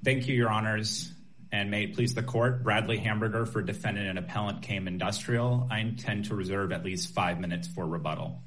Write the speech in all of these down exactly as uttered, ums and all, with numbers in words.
Thank you, Your Honors, and may it please the Court. Bradley Hamburger for Defendant and Appellant K A M Industrial. I intend to reserve at least five minutes for rebuttal.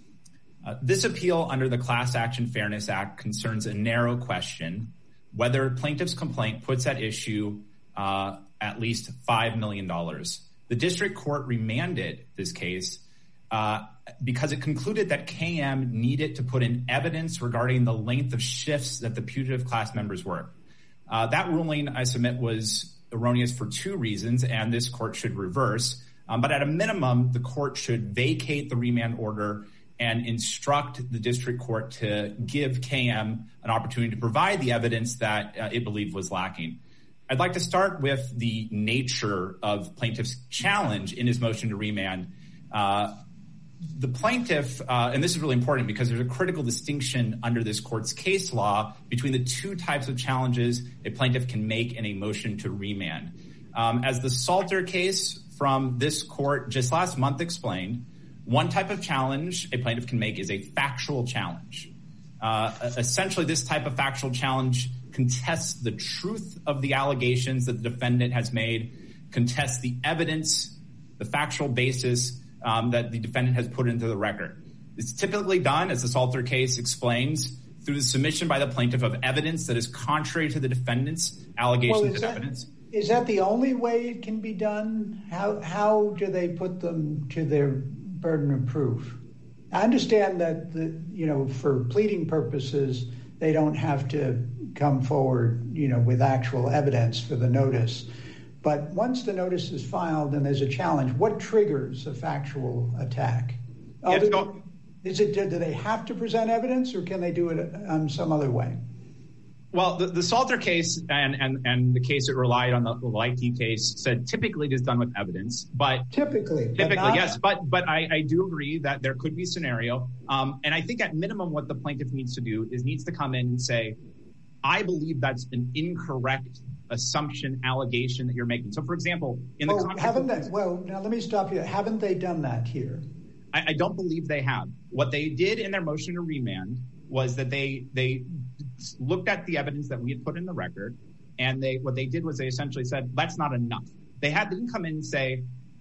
Uh, this appeal under the Class Action Fairness Act concerns a narrow question, whether plaintiff's complaint puts at issue uh, at least five million dollars. The district court remanded this case uh, because it concluded that K A M needed to put in evidence regarding the length of shifts that the putative class members work. Uh, that ruling, I submit, was erroneous for two reasons, and this court should reverse. Um, but at a minimum, the court should vacate the remand order and instruct the district court to give K A M an opportunity to provide the evidence that uh, it believed was lacking. I'd like to start with the nature of plaintiff's challenge in his motion to remand. Uh, The plaintiff, uh, and this is really important because there's a critical distinction under this court's case law between the two types of challenges a plaintiff can make in a motion to remand. Um, as the Salter case from this court just last month explained, one type of challenge a plaintiff can make is a factual challenge. Uh, essentially, this type of factual challenge contests the truth of the allegations that the defendant has made, contests the evidence, the factual basis Um, that the defendant has put into the record. It's typically done, as the Salter case explains, through the submission by the plaintiff of evidence that is contrary to the defendant's allegations well, and that, evidence. Is that the only way it can be done? How how do they put them to their burden of proof? I understand that, the, you know, for pleading purposes, they don't have to come forward, you know, with actual evidence for the notice. But once the notice is filed and there's a challenge, what triggers a factual attack? Yeah, Other, so, is it, do they have to present evidence or can they do it um, some other way? Well, the, the Salter case and, and, and the case that relied on the, the Leike case said typically it is done with evidence. But Typically. Typically, but not, yes. But but I, I do agree that there could be a scenario. Um, and I think at minimum what the plaintiff needs to do is needs to come in and say, I believe that's an incorrect assumption, allegation that you're making. So, for example, in the oh, context haven't of, they, well, now let me stop you. Haven't they done that here? I, I don't believe they have. What they did in their motion to remand was that they they looked at the evidence that we had put in the record, and they what they did was they essentially said that's not enough. They had them come in and say,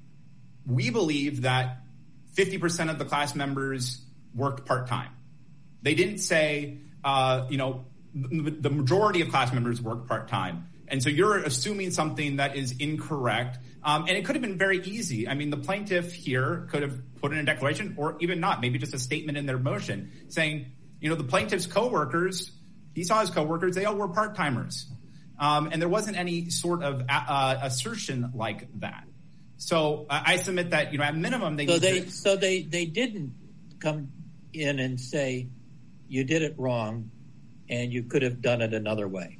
we believe that fifty percent of the class members worked part time. They didn't say, uh, you know, the, the majority of class members worked part time. And so you're assuming something that is incorrect. Um, and it could have been very easy. I mean, the plaintiff here could have put in a declaration or even not, maybe just a statement in their motion saying, you know, the plaintiff's coworkers, he saw his coworkers, they all were part-timers. Um, and there wasn't any sort of uh, assertion like that. So uh, I submit that, you know, at minimum, they so need they to- so they they didn't come in and say you did it wrong and you could have done it another way.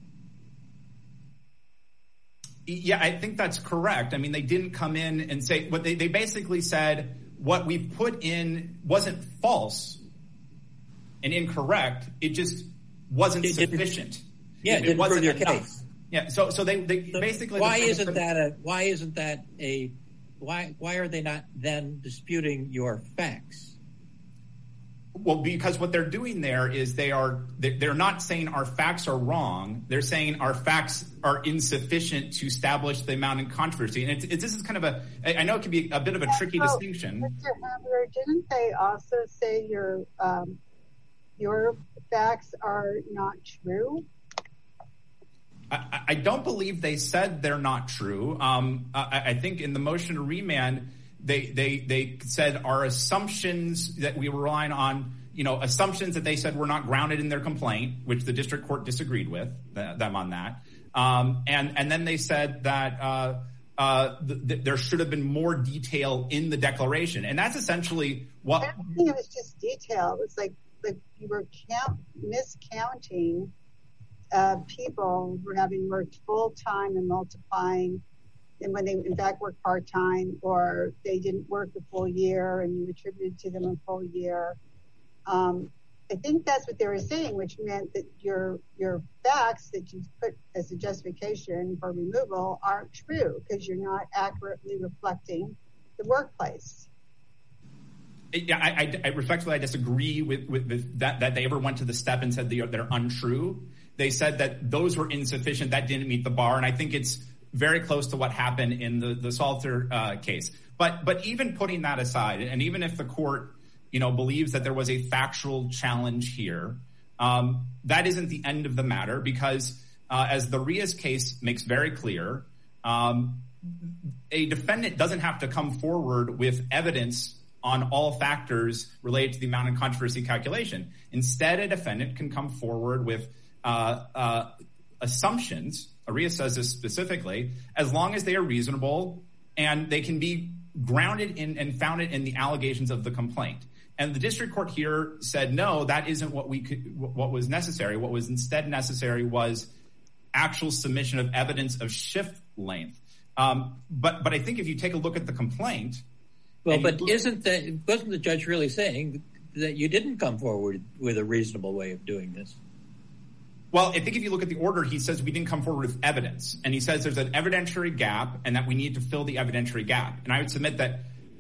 Yeah, I think that's correct. I mean, they didn't come in and say what they, they basically said, what we put in wasn't false and incorrect. It just wasn't it sufficient. Yeah, it, it, it wasn't your enough. case. Yeah, so so they, they so basically why the isn't that a why isn't that a why why are they not then disputing your facts? Well, because what they're doing there is they are they're not saying our facts are wrong. They're saying our facts are insufficient to establish the amount in controversy. And it's, it's this is kind of a I know it can be a bit of a tricky oh, distinction. Mister Hamburger, didn't they also say your um, your facts are not true? I, I don't believe they said they're not true. Um, I, I think in the motion to remand, They they they said our assumptions that we were relying on, you know, assumptions that they said were not grounded in their complaint, which the district court disagreed with th- them on that. Um, and and then they said that uh, uh, th- th- there should have been more detail in the declaration, and that's essentially what. I don't think it was just detail. It was like like you were count miscounting uh, people who were having worked full time and multiplying. And when they in fact work part-time, or they didn't work the full year and you attributed to them a full year. Um, I think that's what they were saying, which meant that your your facts that you put as a justification for removal aren't true because you're not accurately reflecting the workplace. Yeah, I, I, I respectfully I disagree with, with, with that, that they ever went to the step and said they are, they're untrue. they said that those were insufficient. That didn't meet the bar. And I think it's very close to what happened in the, the Salter uh, case. But but even putting that aside, and even if the court, you know, believes that there was a factual challenge here, um, that isn't the end of the matter, because uh, as the Rios case makes very clear, um, a defendant doesn't have to come forward with evidence on all factors related to the amount of controversy calculation. Instead, a defendant can come forward with uh, uh, assumptions. Rios says this specifically, as long as they are reasonable and they can be grounded in and founded in the allegations of the complaint. And the district court here said, no, that isn't what we could, what was necessary. What was instead necessary was actual submission of evidence of shift length. Um, but but I think if you take a look at the complaint, well, but look, isn't that wasn't the judge really saying that you didn't come forward with a reasonable way of doing this? Well, I think if you look at the order, he says we didn't come forward with evidence. And he says there's an evidentiary gap and that we need to fill the evidentiary gap. And I would submit that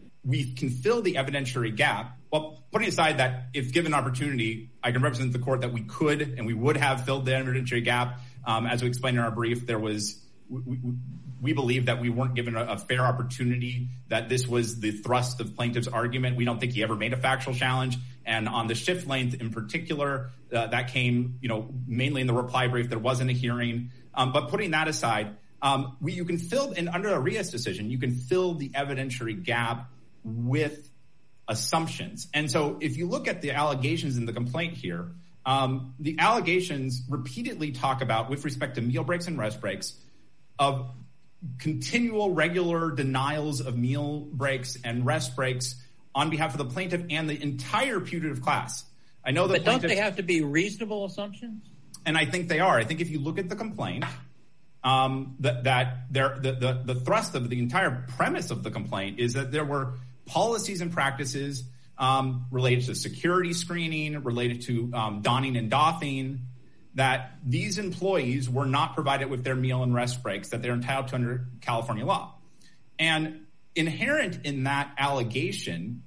we can fill the evidentiary gap. Well, putting aside that if given opportunity, I can represent the court that we could and we would have filled the evidentiary gap. Um, as we explained in our brief, there was we, we, we believe that we weren't given a, a fair opportunity, that this was the thrust of plaintiff's argument. We don't think he ever made a factual challenge. And on the shift length in particular, uh, that came, you know, mainly in the reply brief. There wasn't a hearing. Um, but putting that aside, um, we, you can fill, and under a Rios decision, you can fill the evidentiary gap with assumptions. And so if you look at the allegations in the complaint here, um, the allegations repeatedly talk about, with respect to meal breaks and rest breaks, of continual regular denials of meal breaks and rest breaks on behalf of the plaintiff and the entire putative class. I know that, but don't they have to be reasonable assumptions? And I think they are. I think if you look at the complaint, um, that that there the, the the thrust of the entire premise of the complaint is that there were policies and practices um, related to security screening, related to um, donning and doffing, that these employees were not provided with their meal and rest breaks that they're entitled to under California law. And inherent in that allegation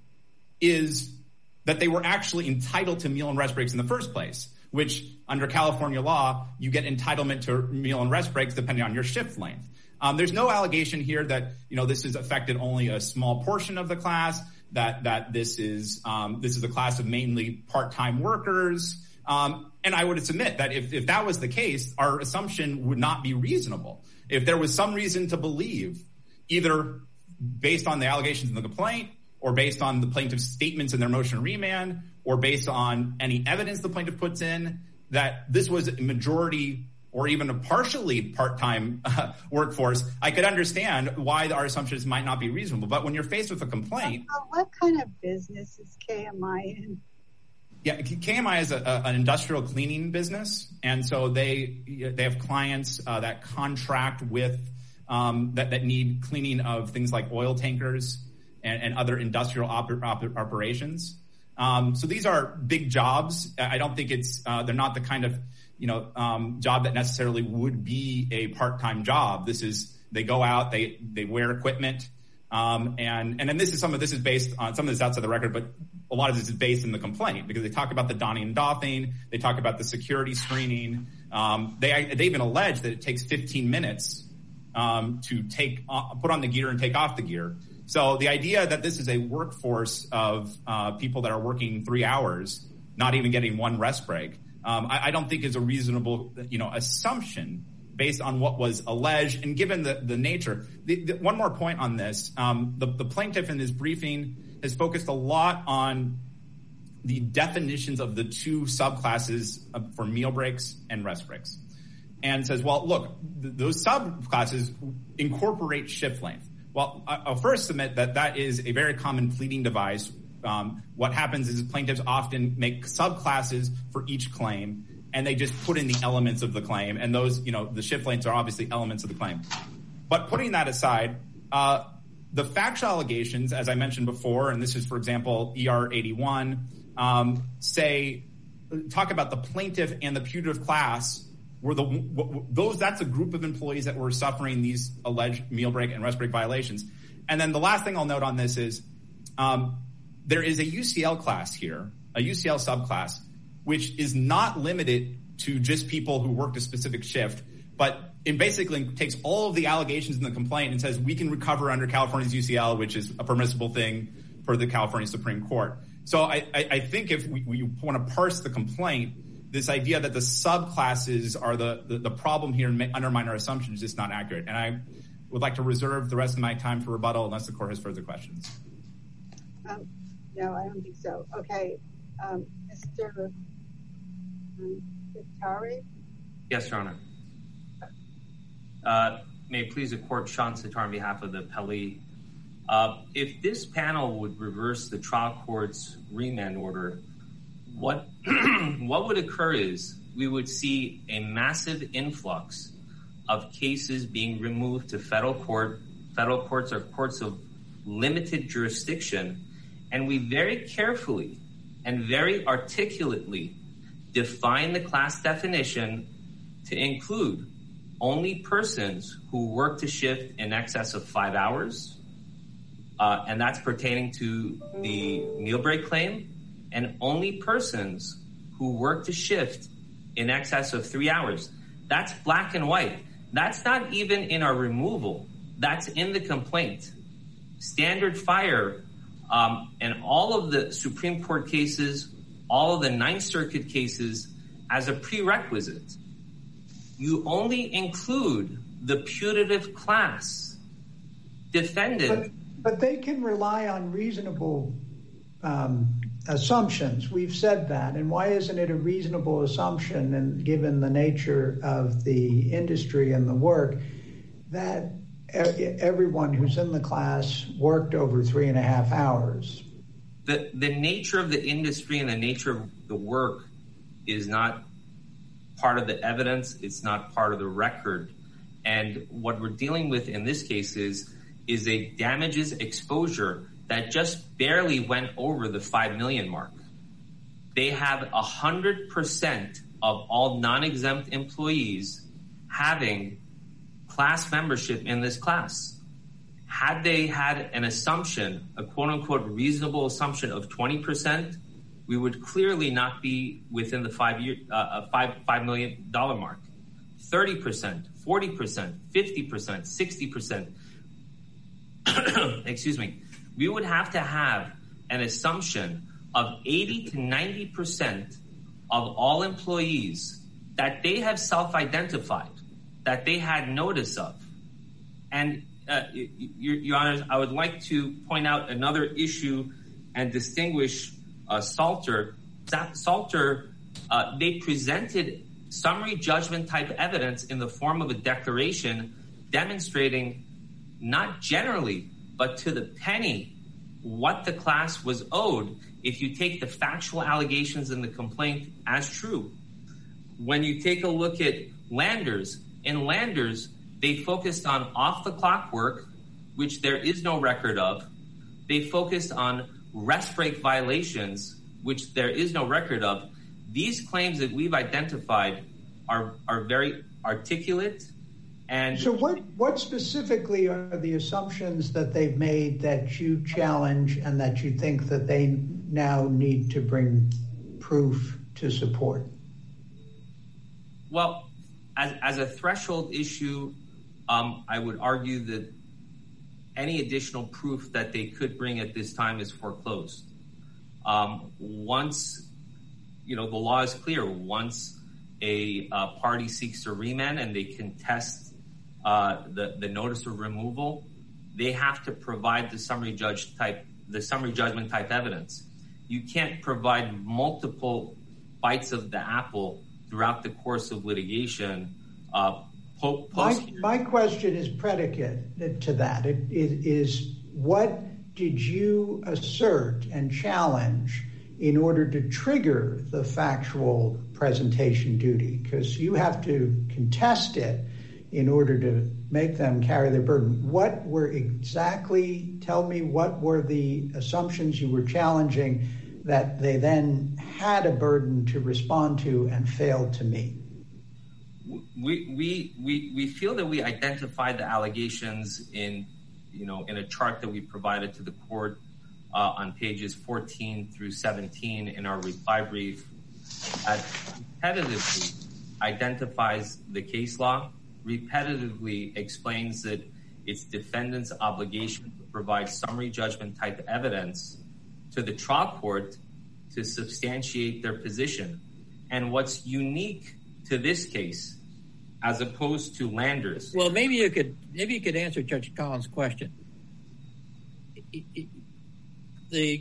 is that they were actually entitled to meal and rest breaks in the first place, which under California law, you get entitlement to meal and rest breaks depending on your shift length. Um, there's no allegation here that, you know, this has affected only a small portion of the class, that that this is um, this is a class of mainly part-time workers. Um, and I would submit that if, if that was the case, our assumption would not be reasonable. If there was some reason to believe, either based on the allegations in the complaint or based on the plaintiff's statements in their motion to remand or based on any evidence the plaintiff puts in, that this was a majority or even a partially part-time uh, workforce, I could understand why our assumptions might not be reasonable. But when you're faced with a complaint... Uh, what kind of business is K M I in? Yeah, K M I is a, a, an industrial cleaning business. And so they they have clients uh, that contract with, um, that, that need cleaning of things like oil tankers and, and other industrial oper, oper, operations. Um, so these are big jobs. I don't think it's, uh, they're not the kind of, you know, um, job that necessarily would be a part-time job. This is, they go out, they, they wear equipment. Um, and, and then this is some of this is based on some of this outside the record, but a lot of this is based in the complaint because they talk about the donning and doffing. They talk about the security screening. Um, they, they even allege that it takes fifteen minutes, um, to take, uh, put on the gear and take off the gear. So the idea that this is a workforce of, uh, people that are working three hours, not even getting one rest break, um, I, I don't think is a reasonable, you know, assumption based on what was alleged and given the, the nature. The, the, one more point on this. Um, the, the plaintiff in his briefing has focused a lot on the definitions of the two subclasses for meal breaks and rest breaks and says, well, look, th- those subclasses incorporate shift length. Well, I'll first submit that that is a very common pleading device. Um, what happens is plaintiffs often make subclasses for each claim, and they just put in the elements of the claim. And those, you know, the shift lengths are obviously elements of the claim. But putting that aside, uh, the factual allegations, as I mentioned before, and this is, for example, E R eighty-one, um, say, talk about the plaintiff and the putative class were the w- those. That's a group of employees that were suffering these alleged meal break and rest break violations. And then the last thing I'll note on this is um, there is a U C L class here, a U C L subclass, which is not limited to just people who worked a specific shift, but it basically takes all of the allegations in the complaint and says we can recover under California's U C L, which is a permissible thing for the California Supreme Court. So I, I, I think if we, we want to parse the complaint, this idea that the subclasses are the, the, the problem here and undermine our assumptions is just not accurate. And I would like to reserve the rest of my time for rebuttal unless the court has further questions. Um, no, I don't think so. Okay. Um, Mister Sittari? Yes, Your Honor. Uh, may it please the court, Sean Sittari on behalf of the appellee. Uh, if this panel would reverse the trial court's remand order, what what would occur is we would see a massive influx of cases being removed to federal court. Federal courts are courts of limited jurisdiction, and we very carefully and very articulately define the class definition to include only persons who work to shift in excess of five hours, uh, and that's pertaining to the meal break claim, and only persons who work to shift in excess of three hours. That's black and white. That's not even in our removal. That's in the complaint. Standard Fire um, and all of the Supreme Court cases, all of the Ninth Circuit cases, as a prerequisite, you only include the putative class defendant. But, but they can rely on reasonable um, assumptions. We've said that. And why isn't it a reasonable assumption, and given the nature of the industry and the work, that everyone who's in the class worked over three and a half hours? The, the nature of the industry and the nature of the work is not part of the evidence. It's not part of the record. And what we're dealing with in this case is, is a damages exposure that just barely went over the five million mark. They have a hundred percent of all non-exempt employees having class membership in this class. Had they had an assumption, a quote unquote reasonable assumption of twenty percent, we would clearly not be within the five year, uh, five, five million dollar mark. thirty percent, forty percent, fifty percent, sixty percent. Excuse me. We would have to have an assumption of eighty to ninety percent of all employees that they have self-identified, that they had notice of. And uh, your, your Honors, I would like to point out another issue and distinguish uh, Salter. Salter, uh, they presented summary judgment type evidence in the form of a declaration demonstrating not generally, but to the penny, what the class was owed if you take the factual allegations in the complaint as true. When you take a look at Landers, in Landers, they focused on off-the-clock work, which there is no record of. They focused on rest break violations, which there is no record of. These claims that we've identified are, are very articulate. And so what, what specifically are the assumptions that they've made that you challenge and that you think that they now need to bring proof to support? Well, as, as a threshold issue, um, I would argue that any additional proof that they could bring at this time is foreclosed. Um, once, you know, the law is clear, once a uh, party seeks a remand and they contest uh, the, the notice of removal, they have to provide the summary judge type, the summary judgment type evidence. You can't provide multiple bites of the apple throughout the course of litigation. Uh, po- my, my question is predicate to that. It, it is, what did you assert and challenge in order to trigger the factual presentation duty? Because you have to contest it in order to make them carry their burden. What were exactly, tell me what were the assumptions you were challenging that they then had a burden to respond to and failed to meet? We we we we feel that we identified the allegations in, you know, in a chart that we provided to the court uh, on pages fourteen through seventeen in our reply brief. At competitively, identifies the case law, repetitively explains that it's defendant's obligation to provide summary judgment type evidence to the trial court to substantiate their position. And what's unique to this case, as opposed to Landers. Well, maybe you could maybe you could answer Judge Collins' question. The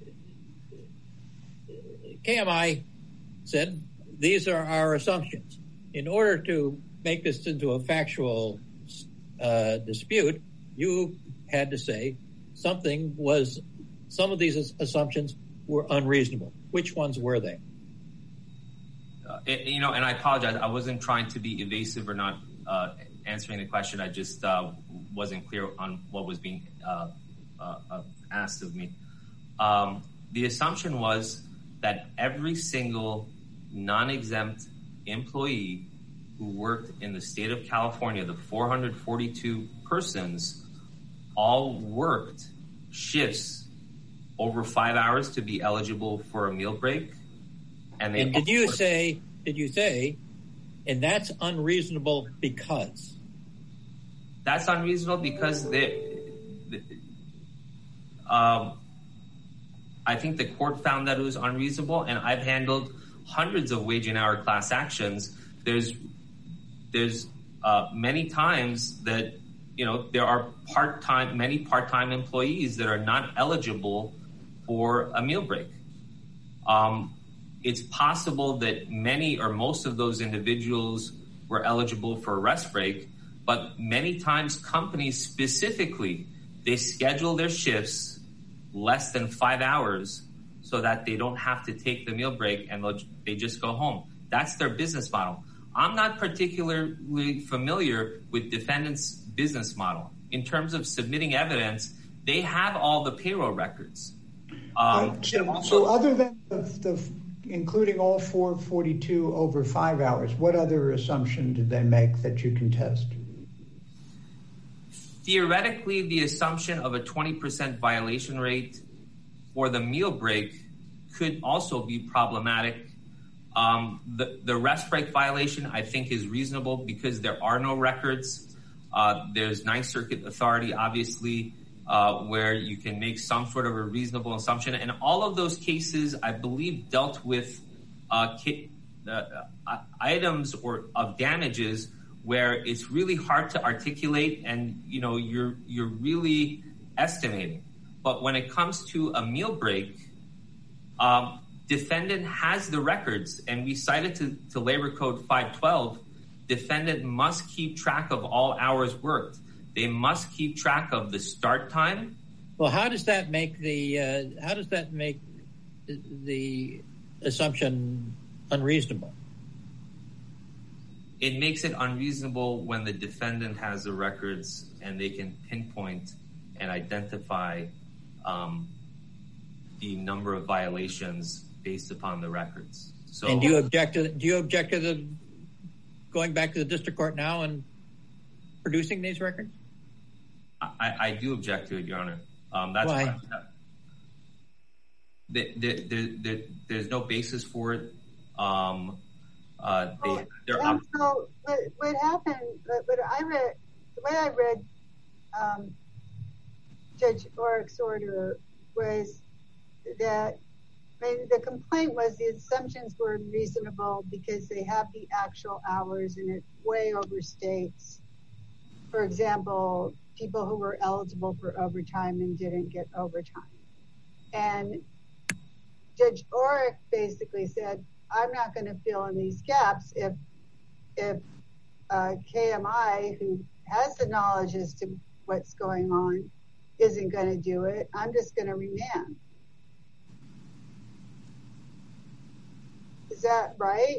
K M I said these are our assumptions. In order to make this into a factual uh, dispute, you had to say something was, some of these assumptions were unreasonable. Which ones were they? Uh, it, you know, and I apologize. I wasn't trying to be evasive or not uh, answering the question. I just uh, wasn't clear on what was being uh, uh, uh, asked of me. Um, the assumption was that every single non-exempt employee who worked in the state of California, the four hundred forty-two persons, all worked shifts over five hours to be eligible for a meal break. And, they and did you say, did you say, and that's unreasonable because? That's unreasonable because they, they um, I think the court found that it was unreasonable, and I've handled hundreds of wage and hour class actions. There's, there's uh, many times that, you know, there are part-time, many part-time employees that are not eligible for a meal break. Um, it's possible that many or most of those individuals were eligible for a rest break, but many times companies specifically, they schedule their shifts less than five hours so that they don't have to take the meal break and they just go home. That's their business model. I'm not particularly familiar with defendants' business model. In terms of submitting evidence, they have all the payroll records. Um, so, also, so other than the, the including all four forty-two over five hours, what other assumption did they make that you can test? Theoretically, the assumption of a twenty percent violation rate for the meal break could also be problematic. Um, the, the rest break violation, I think, is reasonable because there are no records. Uh, there's Ninth Circuit authority, obviously, uh, where you can make some sort of a reasonable assumption. And all of those cases, I believe, dealt with uh, ki- uh, uh, items or of damages where it's really hard to articulate and, you know, you're you're really estimating. But when it comes to a meal break, um, defendant has the records, and we cited to, to Labor Code five twelve, defendant must keep track of all hours worked. They must keep track of the start time. Well, how does that make the uh, how does that make the assumption unreasonable? It makes it unreasonable when the defendant has the records and they can pinpoint and identify um, the number of violations based upon the records. So, and do you object to do you object to the going back to the district court now and producing these records? I, I do object to it, Your Honor. Um, that's why. why the, the, the, the, there's no basis for it. Um, uh, they, well, they're and up- so what, what happened? What I read, the way I read um, Judge Oreck's order was that. I mean, the complaint was the assumptions were reasonable because they have the actual hours and it way overstates. For example, people who were eligible for overtime and didn't get overtime. And Judge Oreck basically said, I'm not going to fill in these gaps if if uh, K M I, who has the knowledge as to what's going on, isn't going to do it. I'm just going to remand. Is that right?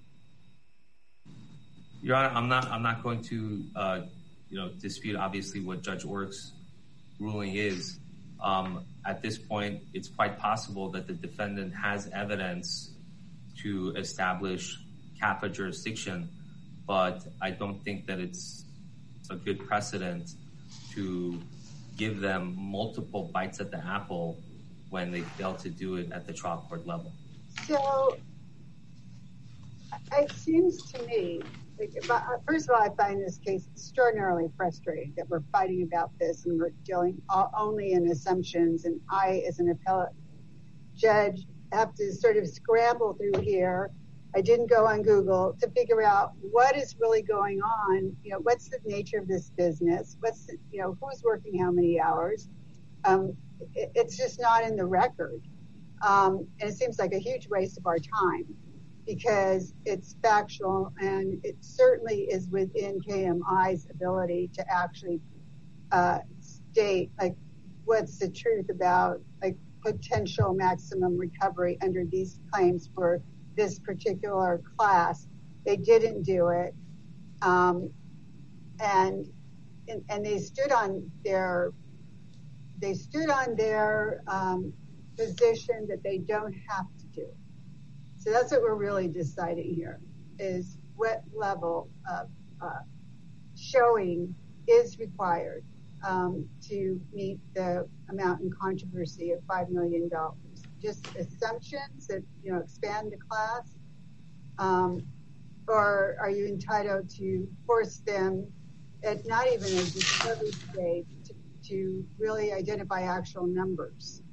Your Honor, I'm not. I'm not going to, uh, you know, dispute obviously what Judge Oreck's ruling is. Um, at this point, it's quite possible that the defendant has evidence to establish C A F A jurisdiction, but I don't think that it's a good precedent to give them multiple bites at the apple when they fail to do it at the trial court level. So. it seems to me, like, first of all, I find this case extraordinarily frustrating that we're fighting about this and we're dealing only in assumptions. And I, as an appellate judge, have to sort of scramble through here. I didn't go on Google to figure out what is really going on. You know, what's the nature of this business? What's, the, you know, who's working how many hours? Um, it, it's just not in the record. Um, and it seems like a huge waste of our time because it's factual and it certainly is within K M I's ability to actually uh, state, like, what's the truth about, like, potential maximum recovery under these claims for this particular class. They didn't do it. Um, and, and and they stood on their they stood on their um, position that they don't have to do. So that's what we're really deciding here, is what level of uh, showing is required um, to meet the amount in controversy of five million dollars. Just assumptions that, you know, expand the class? Um, or are you entitled to force them at not even a discovery stage to, to really identify actual numbers?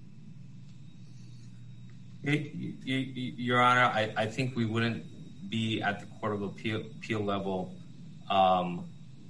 It, you, Your Honor, I, I think we wouldn't be at the Court of Appeal, appeal level um,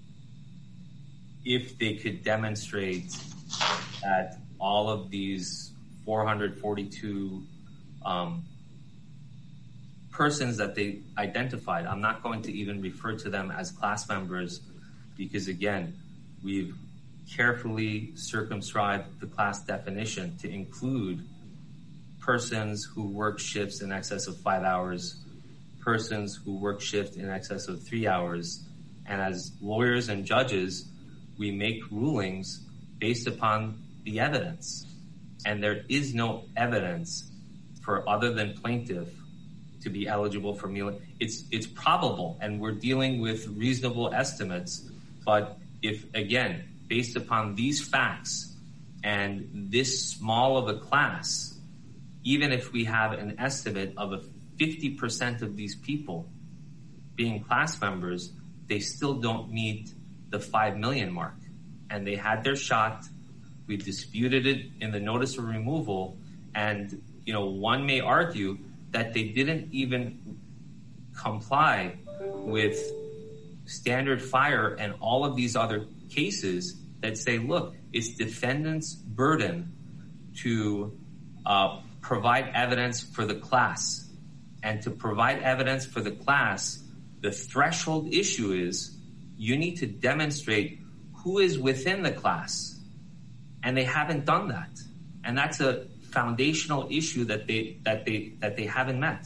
if they could demonstrate that all of these four hundred forty-two um, persons that they identified. I'm not going to even refer to them as class members because, again, we've carefully circumscribed the class definition to include persons who work shifts in excess of five hours, persons who work shift in excess of three hours. And as lawyers and judges, we make rulings based upon the evidence. And there is no evidence for other than plaintiff to be eligible for meal. It's it's probable, and we're dealing with reasonable estimates. But if, again, based upon these facts and this small of a class, even if we have an estimate of a fifty percent of these people being class members, they still don't meet the five million mark. And they had their shot. We disputed it in the notice of removal. And, you know, one may argue that they didn't even comply with standard fire and all of these other cases that say, look, it's defendant's burden to uh, provide evidence for the class. And to provide evidence for the class, the threshold issue is you need to demonstrate who is within the class. And they haven't done that. And that's a foundational issue that they that they that they haven't met.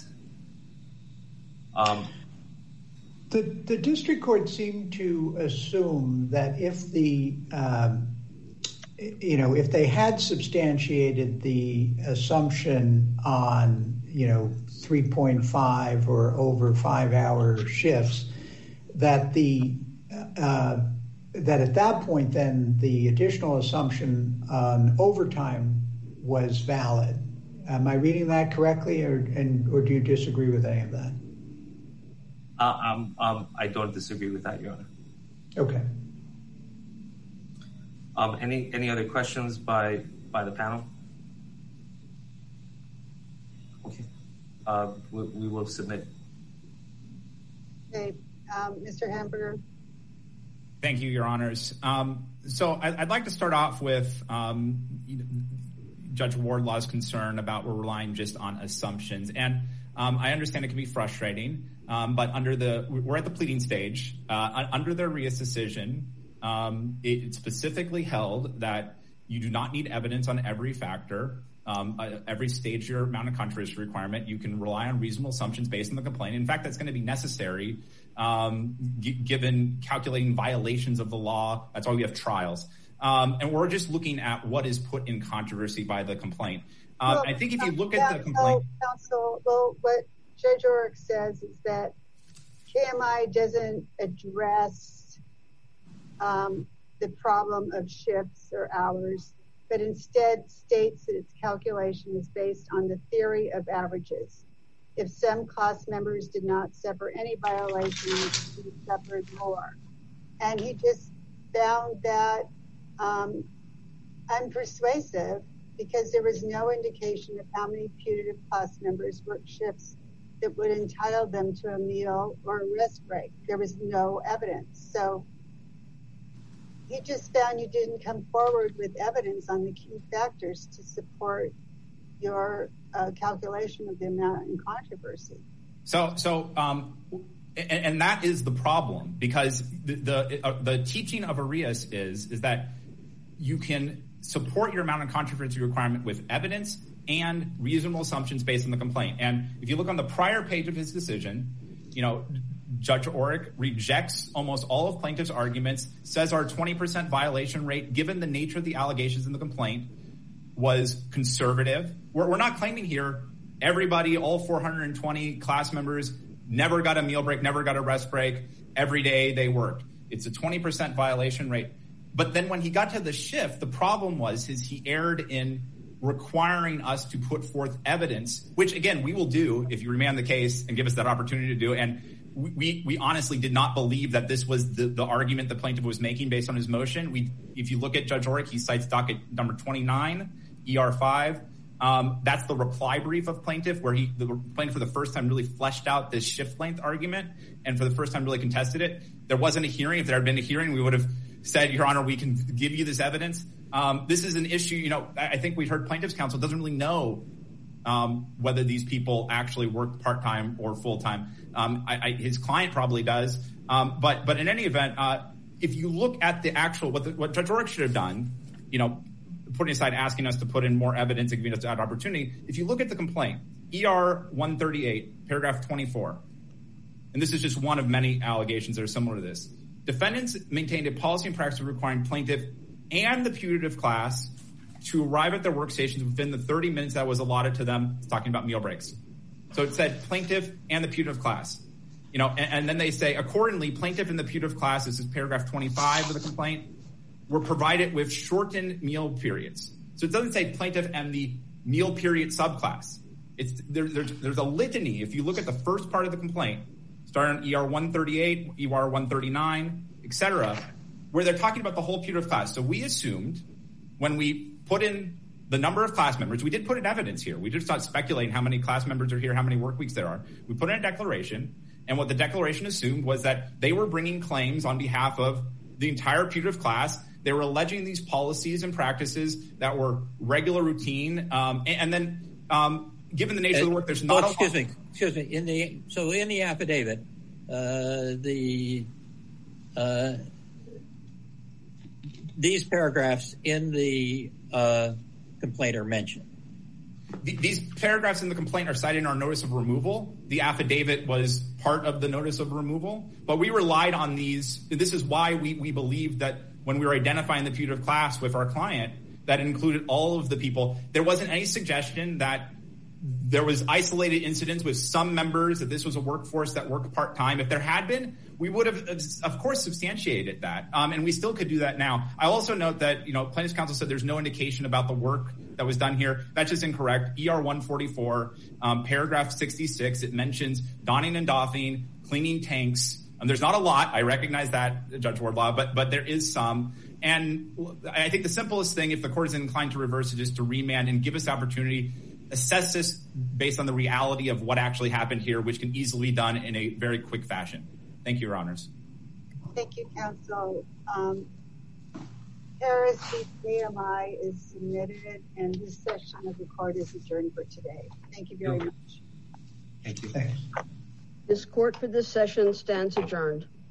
Um, the the district court seemed to assume that if the um, you know if they had substantiated the assumption on you know three point five or over five hour shifts, that the uh, that at that point then the additional assumption on overtime was valid. Am I reading that correctly, or and or do you disagree with any of that? Uh, um, um, I don't disagree with that, Your Honor. Okay. Um, any any other questions by by the panel? Okay, uh, we, we will submit. Okay, um, Mister Hamburger. Thank you, Your Honors. Um, so I, I'd like to start off with um, Judge Wardlaw's concern about we're relying just on assumptions. And um, I understand it can be frustrating, um, but under the we're at the pleading stage. Uh, under the Arias decision, um, it specifically held that you do not need evidence on every factor. Um, uh, every stage your amount of controversy requirement, you can rely on reasonable assumptions based on the complaint. In fact, that's going to be necessary um, g- given calculating violations of the law. That's why we have trials. Um, and we're just looking at what is put in controversy by the complaint. Uh, well, I think if you look at the complaint... Counsel, well, what Judge Oreck says is that K M I doesn't address um, the problem of shifts or hours, but instead states that its calculation is based on the theory of averages. If some class members did not suffer any violations, he suffered more. And he just found that um, unpersuasive because there was no indication of how many putative class members worked shifts that would entitle them to a meal or a rest break. There was no evidence. So he just found you didn't come forward with evidence on the key factors to support your uh, calculation of the amount in controversy. So, so, um, and, and that is the problem, because the the, uh, the teaching of Arias is is that you can support your amount in controversy requirement with evidence and reasonable assumptions based on the complaint. And if you look on the prior page of his decision, you know, Judge Orrick rejects almost all of plaintiff's arguments, says our twenty percent violation rate, given the nature of the allegations in the complaint, was conservative. We're, we're not claiming here everybody, all four hundred twenty class members, never got a meal break, never got a rest break. Every day they worked. It's a twenty percent violation rate. But then when he got to the shift, the problem was is he erred in requiring us to put forth evidence, which, again, we will do if you remand the case and give us that opportunity to do. And we we, we honestly did not believe that this was the, the argument the plaintiff was making based on his motion. We, if you look at Judge Orrick, he cites docket number twenty-nine, E R five. Um, that's the reply brief of plaintiff, where he the plaintiff for the first time really fleshed out this shift length argument and for the first time really contested it. There wasn't a hearing. If there had been a hearing, we would have said, Your Honor, we can give you this evidence. Um, this is an issue, you know, I think we've heard plaintiff's counsel doesn't really know um, whether these people actually work part-time or full-time. Um, I, I, his client probably does. Um, but but in any event, uh, if you look at the actual, what, the, what Judge Orrick should have done, you know, putting aside asking us to put in more evidence and giving us that opportunity, if you look at the complaint, E R one thirty-eight, paragraph twenty-four, and this is just one of many allegations that are similar to this. Defendants maintained a policy and practice requiring plaintiff and the putative class to arrive at their workstations within the thirty minutes that was allotted to them. It's talking about meal breaks. So it said plaintiff and the putative class. You know, and, and then they say, accordingly, plaintiff and the putative class, this is paragraph twenty-five of the complaint, were provided with shortened meal periods. So it doesn't say plaintiff and the meal period subclass. It's there, there's, there's a litany. If you look at the first part of the complaint, starting on E R one thirty-eight, E R one thirty-nine, et cetera, where they're talking about the whole putative class. So we assumed when we put in the number of class members, we did put in evidence here. We just not speculating how many class members are here, how many work weeks there are. We put in a declaration, and what the declaration assumed was that they were bringing claims on behalf of the entire putative class. They were alleging these policies and practices that were regular routine. Um, and, and then um, given the nature uh, of the work, there's not oh, a excuse me, excuse me. In the so in the affidavit, uh, the uh, these paragraphs in the uh, complaint are mentioned. These paragraphs in the complaint are cited in our notice of removal. The affidavit was part of the notice of removal, but we relied on these. This is why we, we believed that when we were identifying the putative class with our client, that included all of the people. There wasn't any suggestion that there was isolated incidents with some members, that this was a workforce that worked part-time. If there had been, we would have, of course, substantiated that. Um, and we still could do that now. I also note that, you know, plaintiff's counsel said there's no indication about the work that was done here. That's just incorrect. E R one forty-four, um, paragraph sixty-six, it mentions donning and doffing, cleaning tanks. Um, there's not a lot. I recognize that, Judge Wardlaw, but but there is some. And I think the simplest thing, if the court is inclined to reverse it, is to remand and give us opportunity, assess this based on the reality of what actually happened here, which can easily be done in a very quick fashion. Thank you, Your Honors. Thank you, counsel. Um, Harris v. K M I is submitted, and this session of the court is adjourned for today. Thank you very much. Thank you. Thanks. This court for this session stands adjourned.